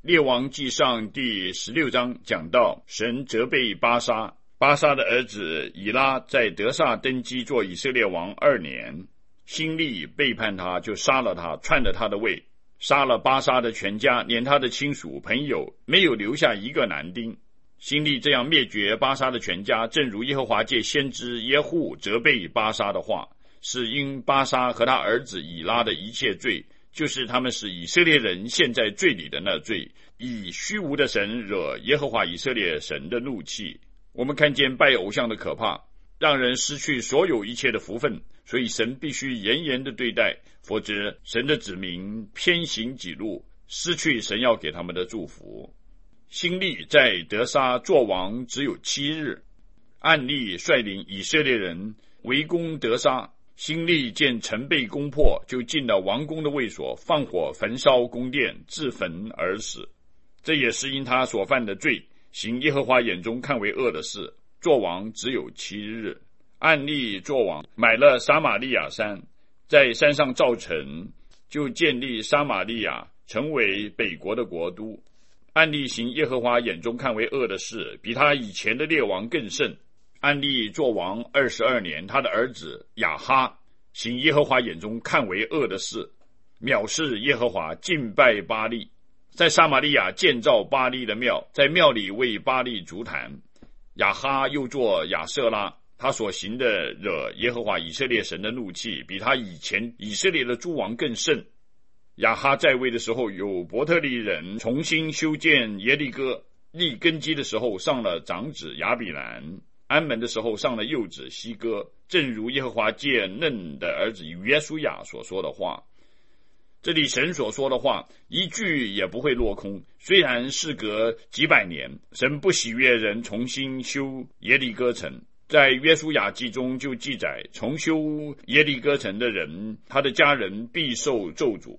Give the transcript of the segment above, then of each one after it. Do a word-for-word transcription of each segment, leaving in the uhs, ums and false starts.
列王纪上第十六章讲到，神责备巴沙，巴沙的儿子以拉在得撒登基做以色列王二年，辛利背叛他，就杀了他，篡了他的位，杀了巴沙的全家，连他的亲属朋友，没有留下一个男丁。辛利这样灭绝巴沙的全家，正如耶和华借先知耶户责备巴沙的话，是因巴沙和他儿子以拉的一切罪，就是他们使以色列人陷在罪里的那罪，以虚无的神惹耶和华以色列神的怒气。我们看见拜偶像的可怕，让人失去所有一切的福分，所以神必须严严的对待，否则神的子民偏行己路，失去神要给他们的祝福。辛利在得撒作王只有七日，暗利率领以色列人围攻得撒，辛利见城被攻破，就进了王宫的卫所，放火焚烧宫殿，自焚而死。这也是因他所犯的罪，行耶和华眼中看为恶的事。作王只有七日。暗利作王，买了撒玛利亚山，在山上造城，就建立撒玛利亚，成为北国的国都。暗利行耶和华眼中看为恶的事，比他以前的列王更甚。暗利作王二十二年，他的儿子亚哈行耶和华眼中看为恶的事，藐视耶和华，敬拜巴力，在撒玛利亚建造巴力的庙，在庙里为巴力筑坛。亚哈又作亚舍拉，他所行的惹耶和华以色列神的怒气，比他以前以色列的诸王更甚。亚哈在位的时候，有伯特利人重新修建耶利哥，立根基的时候上了长子亚比兰，安门的时候上了幼子西哥，正如耶和华借嫩的儿子约书亚所说的话。这里神所说的话一句也不会落空，虽然事隔几百年，神不喜悦人重新修耶利哥城。在约书亚记中就记载，重修耶利哥城的人，他的家人必受咒诅。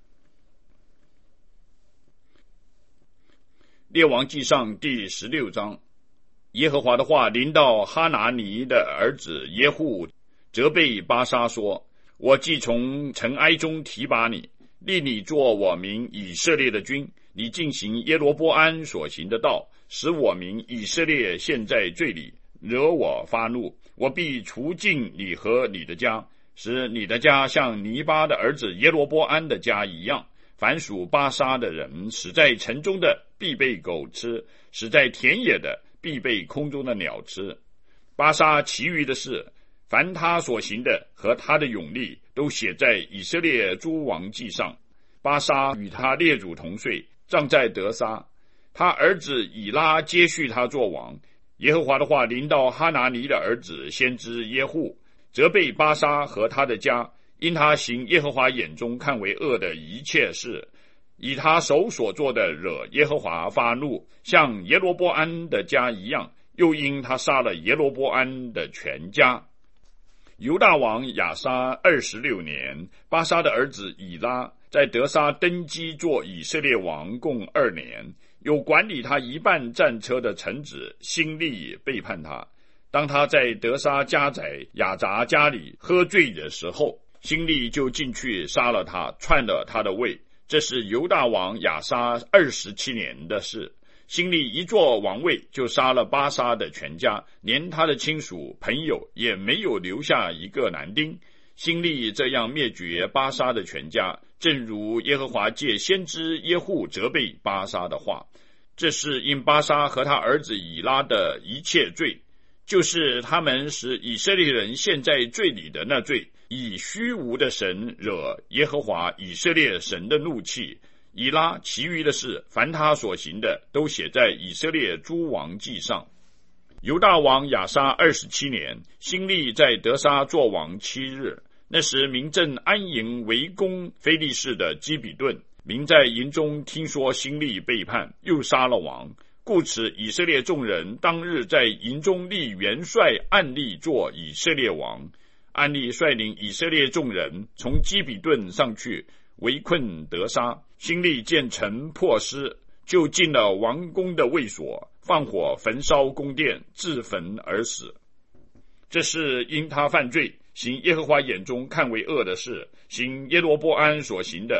列王纪上第十六章，耶和华的话临到哈拿尼的儿子耶户，责备巴沙说，我既从尘埃中提拔你，立你做我民以色列的君，你进行耶罗波安所行的道，使我民以色列陷在罪里，惹我发怒，我必除尽你和你的家，使你的家像尼巴的儿子耶罗波安的家一样。凡属巴沙的人，死在城中的必被狗吃，死在田野的必被空中的鸟吃。巴沙其余的事，凡他所行的和他的勇力，都写在以色列诸王记上。巴沙与他列祖同睡，葬在得撒，他儿子以拉接续他作王。耶和华的话临到哈拿尼的儿子先知耶户，责备巴沙和他的家，因他行耶和华眼中看为恶的一切事，以他手所做的惹耶和华发怒，像耶罗波安的家一样，又因他杀了耶罗波安的全家。犹大王亚撒二十六年，巴沙的儿子以拉在得撒登基做以色列王共二年，有管理他一半战车的臣子辛利背叛他。当他在得撒家宰亚杂家里喝醉的时候，辛利就进去杀了他，篡了他的位。这是犹大王亚撒二十七年的事。辛利一坐王位，就杀了巴沙的全家，连他的亲属朋友也没有留下一个男丁。辛利这样灭绝巴沙的全家，正如耶和华借先知耶户责备巴沙的话。这是因巴沙和他儿子以拉的一切罪，就是他们使以色列人陷在罪里的那罪，以虚无的神惹耶和华以色列神的怒气。以拉其余的事，凡他所行的，都写在以色列诸王记上。犹大王亚撒二十七年，辛利在得撒作王七日。那时民正安营围攻非利士的基比顿，民在营中听说辛利背叛，又杀了王，故此以色列众人当日在营中立元帅暗利做以色列王。暗利率领以色列众人从基比顿上去围困得撒。辛利见城破失，就进了王宫的卫所，放火焚烧宫殿，自焚而死。这是因他犯罪，行耶和华眼中看为恶的事，行耶罗波安所行的，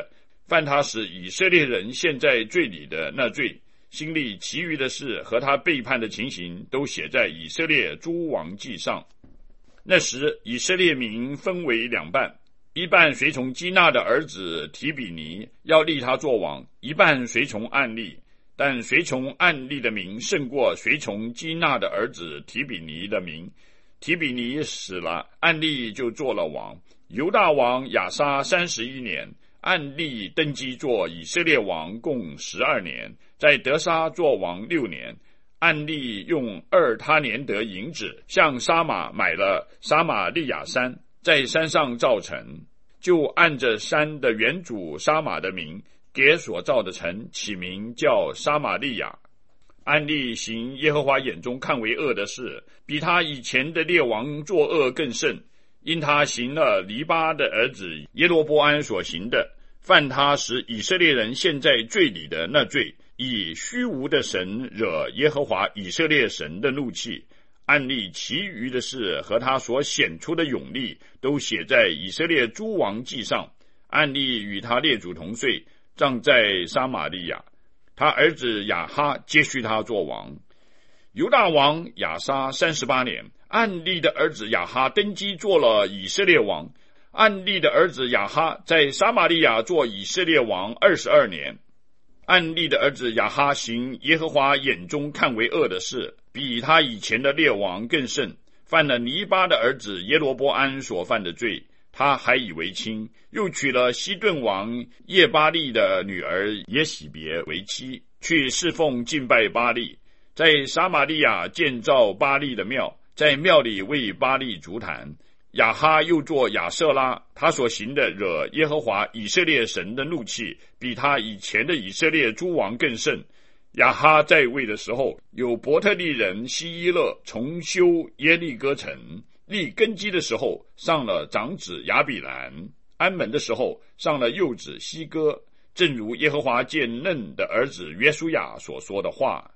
犯他使以色列人陷在罪里的那罪，心里其余的事和他背叛的情形，都写在以色列诸王记上。那时以色列民分为两半，一半随从基纳的儿子提比尼，要立他做王；一半随从暗利，但随从暗利的名胜过随从基纳的儿子提比尼的名。提比尼死了，暗利就做了王。犹大王亚撒三十一年，暗利登基做以色列王，共十二年，在得沙做王六年。暗利用二他连得银子向沙马买了撒玛利亚山，在山上造城，就按着山的原主沙马的名，给所造的城起名叫撒玛利亚。暗利行耶和华眼中看为恶的事，比他以前的列王作恶更甚，因他行了黎巴的儿子耶罗波安所行的，犯他使以色列人陷在罪里的那罪，以虚无的神惹耶和华以色列神的怒气。暗利其余的事和他所显出的勇力，都写在以色列诸王记上。暗利与他列祖同岁，葬在撒玛利亚。他儿子亚哈接续他做王。犹大王亚撒三十八年，暗利的儿子亚哈登基做了以色列王。暗利的儿子亚哈在撒玛利亚做以色列王二十二年。暗利的儿子亚哈行耶和华眼中看为恶的事，比他以前的列王更甚，犯了尼巴的儿子耶罗波安所犯的罪。他还以为亲，又娶了西顿王叶巴利的女儿耶喜别为妻，去侍奉敬拜巴利，在撒玛利亚建造巴利的庙，在庙里为巴利筑坛。亚哈又做亚舍拉，他所行的惹耶和华以色列神的怒气，比他以前的以色列诸王更甚。亚哈在位的时候，有伯特利人希伊勒重修耶利哥城，立根基的时候上了长子亚比兰，安门的时候上了幼子西哥，正如耶和华借嫩的儿子约书亚所说的话。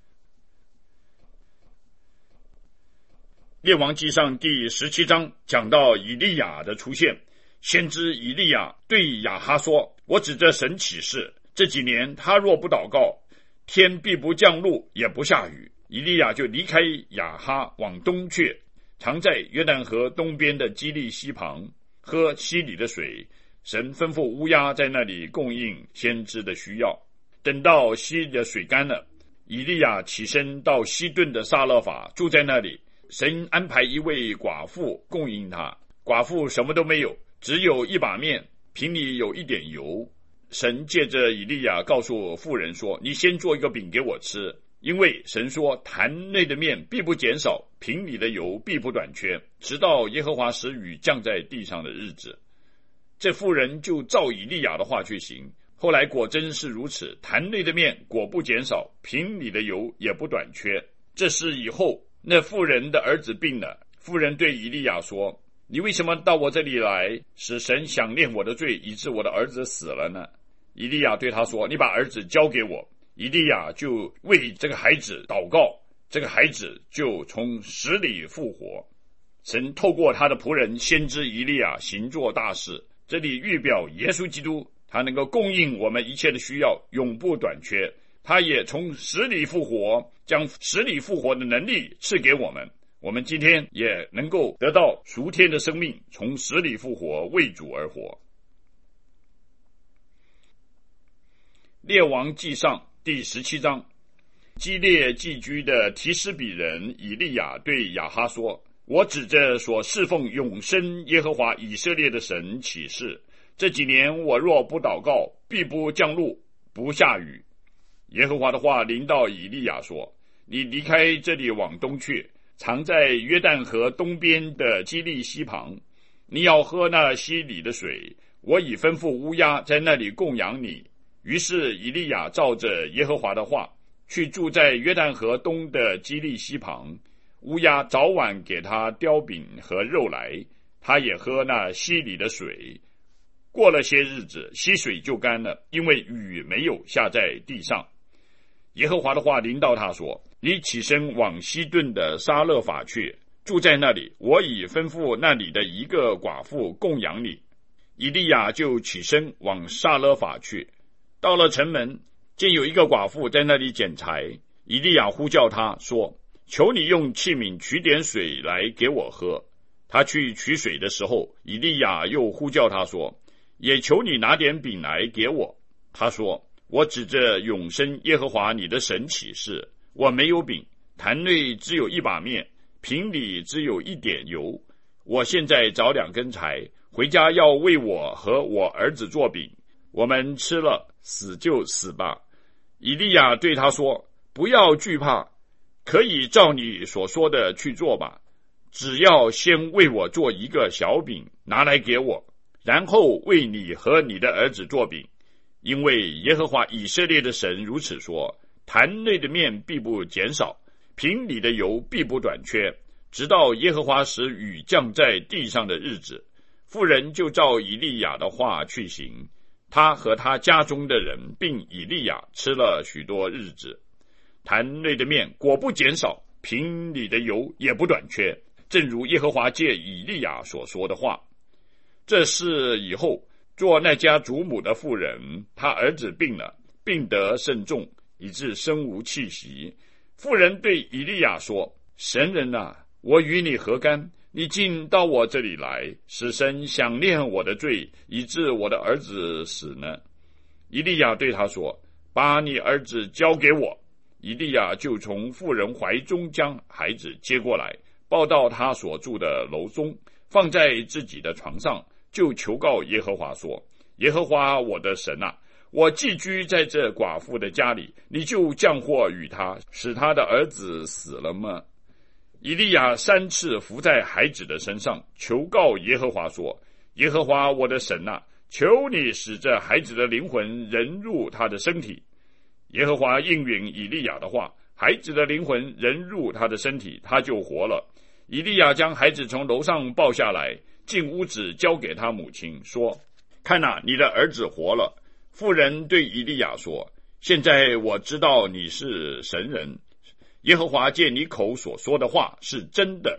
列王记上第十七章讲到以利亚的出现。先知以利亚对亚哈说，我指着神起誓，这几年他若不祷告，天必不降露也不下雨。以利亚就离开亚哈往东去，常在约旦河东边的基利溪旁喝溪里的水。神吩咐乌鸦在那里供应先知的需要。等到溪里的水干了，以利亚起身到西顿的撒勒法，住在那里。神安排一位寡妇供应他，寡妇什么都没有，只有一把面，瓶里有一点油。神借着以利亚告诉妇人说，你先做一个饼给我吃，因为神说坛内的面必不减少，瓶里的油必不短缺，直到耶和华使雨降在地上的日子。这妇人就照以利亚的话去行，后来果真是如此，坛内的面果不减少，瓶里的油也不短缺。这事以后，那妇人的儿子病了，妇人对以利亚说，你为什么到我这里来，使神想念我的罪，以致我的儿子死了呢？以利亚对他说，你把儿子交给我。以利亚就为这个孩子祷告，这个孩子就从死里复活。神透过他的仆人先知以利亚行作大事，这里预表耶稣基督，他能够供应我们一切的需要，永不短缺。他也从死里复活，将死里复活的能力赐给我们，我们今天也能够得到属天的生命，从死里复活，为主而活。列王记上第十七章，基列寄居的提斯比人以利亚对亚哈说，我指着所侍奉永生耶和华以色列的神起誓，这几年我若不祷告，必不降露，不下雨。耶和华的话临到以利亚说，你离开这里往东去，藏在约旦河东边的基利溪旁，你要喝那溪里的水，我已吩咐乌鸦在那里供养你。于是以利亚照着耶和华的话，去住在约旦河东的基利溪旁，乌鸦早晚给他叼饼和肉来，他也喝那溪里的水。过了些日子，溪水就干了，因为雨没有下在地上。耶和华的话临到他说，你起身往西顿的撒勒法去，住在那里，我已吩咐那里的一个寡妇供养你。 以利亚就起身往撒勒法去，到了城门，见有一个寡妇在那里捡柴。以利亚呼叫他说：求你用器皿取点水来给我喝。他去取水的时候，以利亚又呼叫他说：也求你拿点饼来给我。他说：我指着永生耶和华你的神起誓，我没有饼，坛内只有一把面，瓶里只有一点油。我现在找两根柴，回家要为我和我儿子做饼，我们吃了，死就死吧。以利亚对他说：不要惧怕，可以照你所说的去做吧，只要先为我做一个小饼，拿来给我，然后为你和你的儿子做饼。因为耶和华以色列的神如此说：坛内的面必不减少，瓶里的油必不短缺，直到耶和华使雨降在地上的日子。妇人就照以利亚的话去行，他和他家中的人并以利亚吃了许多日子。坛内的面果不减少，瓶里的油也不短缺，正如耶和华借以利亚所说的话。这事以后，做那家主母的妇人，他儿子病了，病得甚重，以致身无气息。妇人对以利亚说：神人啊，我与你何干？你竟到我这里来，使神想念我的罪，以致我的儿子死呢？以利亚对他说：把你儿子交给我。以利亚就从妇人怀中将孩子接过来，抱到他所住的楼中，放在自己的床上，就求告耶和华说：耶和华我的神啊，我寄居在这寡妇的家里，你就降祸与他，使他的儿子死了吗？以利亚三次伏在孩子的身上，求告耶和华说：耶和华我的神啊，求你使这孩子的灵魂人入他的身体。耶和华应允以利亚的话，孩子的灵魂人入他的身体，他就活了。以利亚将孩子从楼上抱下来，进屋子交给他母亲，说：看哪，你的儿子活了。妇人对以利亚说：现在我知道你是神人，耶和华借你口所说的话是真的。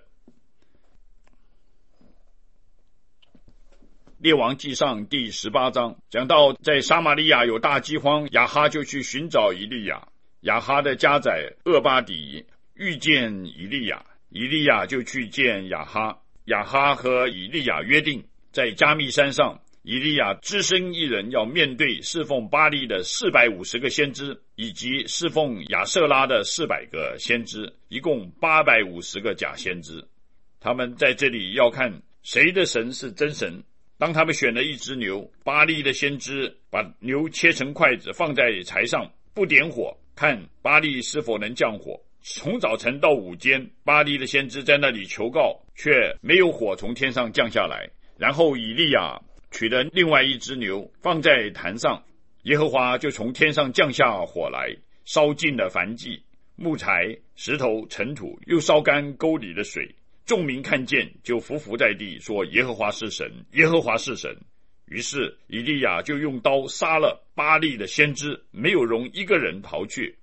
列王纪上第十八章讲到，在撒玛利亚有大饥荒，亚哈就去寻找以利亚。亚哈的家宰厄巴底遇见以利亚，以利亚就去见亚哈。亚哈和以利亚约定，在加密山上，以利亚只身一人要面对侍奉巴力的四百五十个先知，以及侍奉亚舍拉的四百个先知，一共八百五十个假先知。他们在这里要看谁的神是真神。当他们选了一只牛，巴力的先知把牛切成筷子放在柴上，不点火，看巴力是否能降火。从早晨到午间，巴力的先知在那里求告，却没有火从天上降下来。然后以利亚取了另外一只牛放在坛上，耶和华就从天上降下火来，烧尽了燔祭、木材、石头、尘土，又烧干沟里的水。众民看见，就伏伏在地，说：耶和华是神，耶和华是神。于是以利亚就用刀杀了巴力的先知，没有容一个人逃去。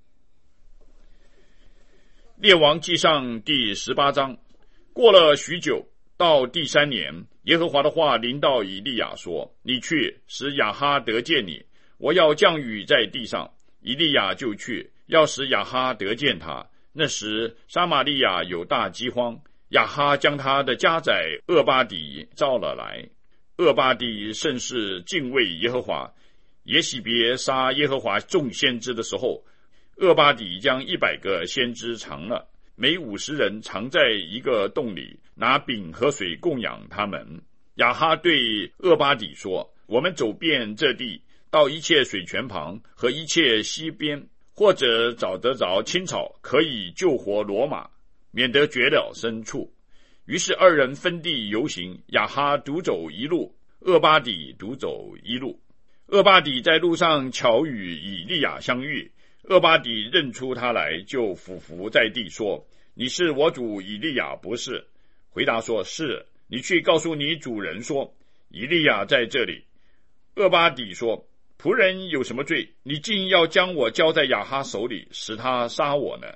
列王纪上第十八章。过了许久，到第三年，耶和华的话临到以利亚说：你去，使亚哈得见你，我要降雨在地上。以利亚就去，要使亚哈得见他。那时撒玛利亚有大饥荒，亚哈将他的家宰厄巴底召了来。厄巴底甚是敬畏耶和华，耶洗别杀耶和华众先知的时候，厄巴底将一百个先知藏了，每五十人藏在一个洞里，拿饼和水供养他们。亚哈对厄巴底说：我们走遍这地，到一切水泉旁和一切溪边，或者找得着青草，可以救活骡马，免得绝了牲畜。于是二人分地游行，亚哈独走一路，厄巴底独走一路。厄巴底在路上巧与以利亚相遇，厄巴底认出他来，就俯伏在地说：你是我主以利亚不是？回答说：是。你去告诉你主人说，以利亚在这里。厄巴底说：仆人有什么罪？你竟要将我交在亚哈手里，使他杀我呢？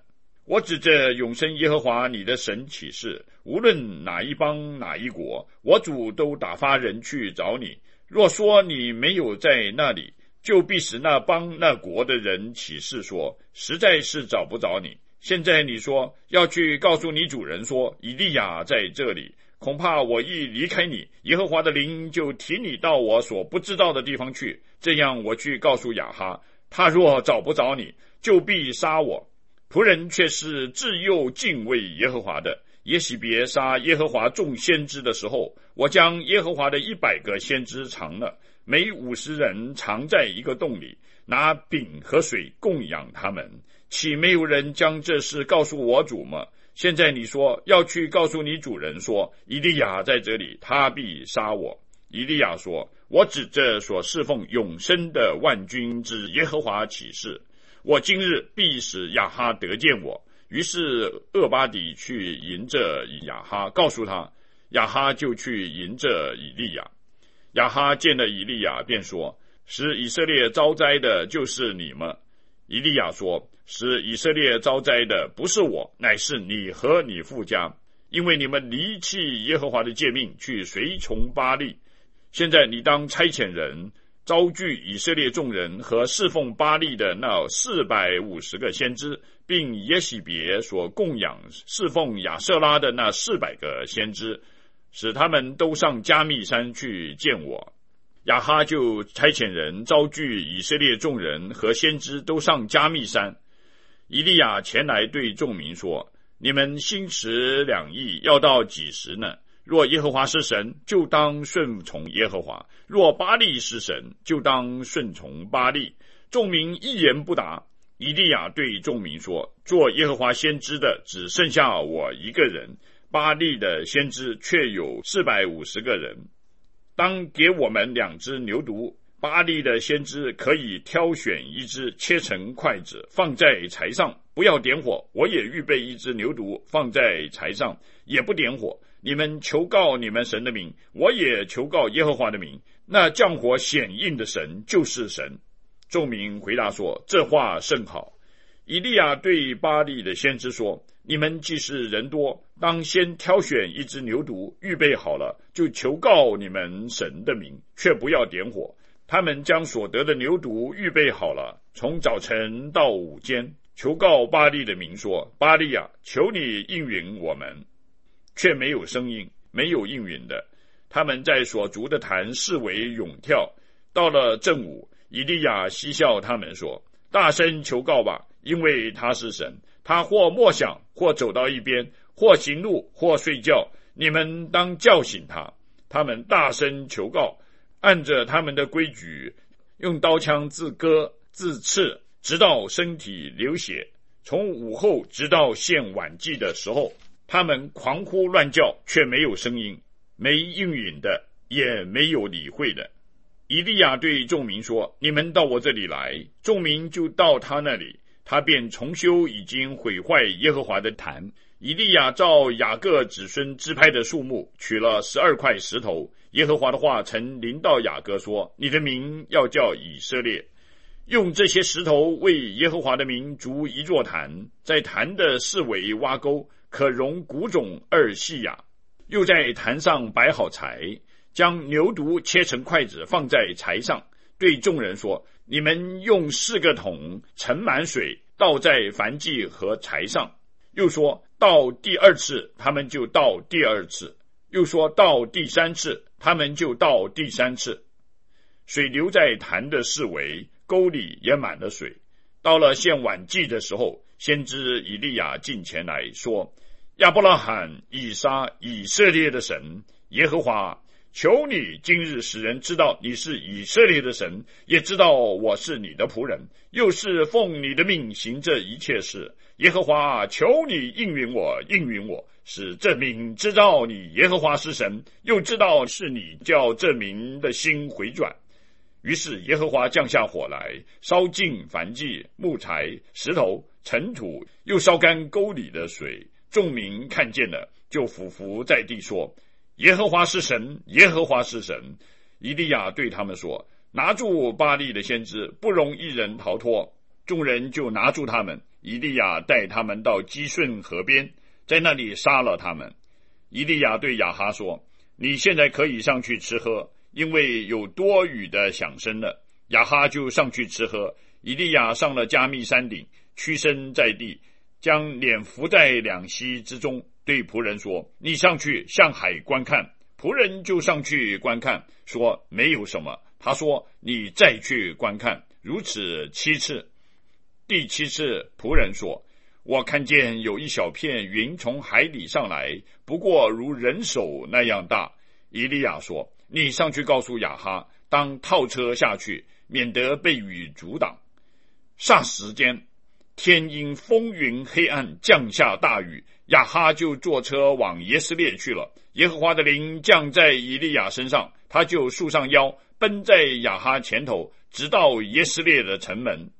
我指着永生耶和华你的神起誓，无论哪一邦哪一国，我主都打发人去找你。若说你没有在那里，就必使那邦那国的人起誓说，实在是找不着你。现在你说要去告诉你主人说，以利亚在这里，恐怕我一离开你，耶和华的灵就提你到我所不知道的地方去。这样我去告诉亚哈，他若找不着你，就必杀我。仆人却是自幼敬畏耶和华的。耶洗别杀耶和华众先知的时候，我将耶和华的一百个先知藏了，每五十人藏在一个洞里，拿饼和水供养他们。岂没有人将这事告诉我主吗？现在你说要去告诉你主人说，以利亚在这里，他必杀我。以利亚说，我指着所侍奉永生的万军之耶和华起誓，我今日必使亚哈得见我。于是厄巴底去迎着亚哈，告诉他，亚哈就去迎着以利亚。亚哈见了以利亚，便说，使以色列遭灾的就是你吗？以利亚说，使以色列遭灾的不是我，乃是你和你父家，因为你们离弃耶和华的诫命，去随从巴力。现在你当差遣人招聚以色列众人和侍奉巴力的那四百五十个先知，并耶洗别所供养侍奉亚舍拉的那四百个先知，使他们都上加密山去见我。亚哈就差遣人招聚以色列众人和先知都上加密山。以利亚前来对众民说，你们心持两意要到几时呢？若耶和华是神，就当顺从耶和华；若巴力是神，就当顺从巴力。众民一言不答。以利亚对众民说，做耶和华先知的只剩下我一个人，巴力的先知却有四百五十个人。当给我们两只牛犊，巴力的先知可以挑选一只，切成筷子，放在柴上，不要点火。我也预备一只牛犊，放在柴上，也不点火。你们求告你们神的名，我也求告耶和华的名，那降火显应的神就是神。众民回答说，这话甚好。以利亚对巴力的先知说，你们既是人多，当先挑选一只牛犊，预备好了，就求告你们神的名，却不要点火。他们将所得的牛犊预备好了，从早晨到午间，求告巴力的名说，巴力啊，求你应允我们。却没有声音，没有应允的。他们在所筑的坛视为咏跳。到了正午，以利亚嬉笑他们说，大声求告吧，因为他是神。他或默想，或走到一边，或行路，或睡觉，你们当叫醒他。他们大声求告，按着他们的规矩，用刀枪自割自刺，直到身体流血。从午后直到献晚祭的时候，他们狂呼乱叫，却没有声音，没应允的，也没有理会的。以利亚对众民说，你们到我这里来。众民就到他那里，他便重修已经毁坏耶和华的坛。以利亚照雅各子孙支派的数目，取了十二块石头。耶和华的话曾临到雅各说，你的名要叫以色列。用这些石头为耶和华的名筑一座坛，在坛的四围挖沟，可容谷种二细亚。又在坛上摆好柴，将牛犊切成筷子放在柴上，对众人说，你们用四个桶盛满水，倒在燔祭和柴上。又说到第二次，他们就倒第二次。又说到第三次，他们就倒第三次。水流在坛的四围，沟里也满了水。到了献晚祭的时候，先知以利亚近前来说，亚伯拉罕、以撒、以色列的神耶和华，求你今日使人知道你是以色列的神，也知道我是你的仆人，又是奉你的命行这一切事。耶和华，求你应允我，应允我，使这民知道你耶和华是神，又知道是你叫这民的心回转。于是耶和华降下火来，烧尽燔祭、木材、石头、尘土，又烧干沟里的水。众民看见了，就俯伏在地说，耶和华是神，耶和华是神。以利亚对他们说，拿住巴力的先知，不容一人逃脱。 众人就拿住他们，以利亚带他们到基顺河边，在那里杀了他们。以利亚对亚哈说：你现在可以上去吃喝，因为有多雨的响声了。亚哈就上去吃喝。以利亚上了加密山顶，屈身在地，将脸伏在两膝之中，对仆人说：你上去向海观看。仆人就上去观看，说没有什么。他说：你再去观看。如此七次。第七次，仆人说：我看见有一小片云从海里上来，不过如人手那样大。以利亚说：你上去告诉亚哈，当套车下去，免得被雨阻挡。霎时间，天因风云黑暗，降下大雨，亚哈就坐车往耶斯列去了。耶和华的灵降在以利亚身上，他就束上腰，奔在亚哈前头，直到耶斯列的城门。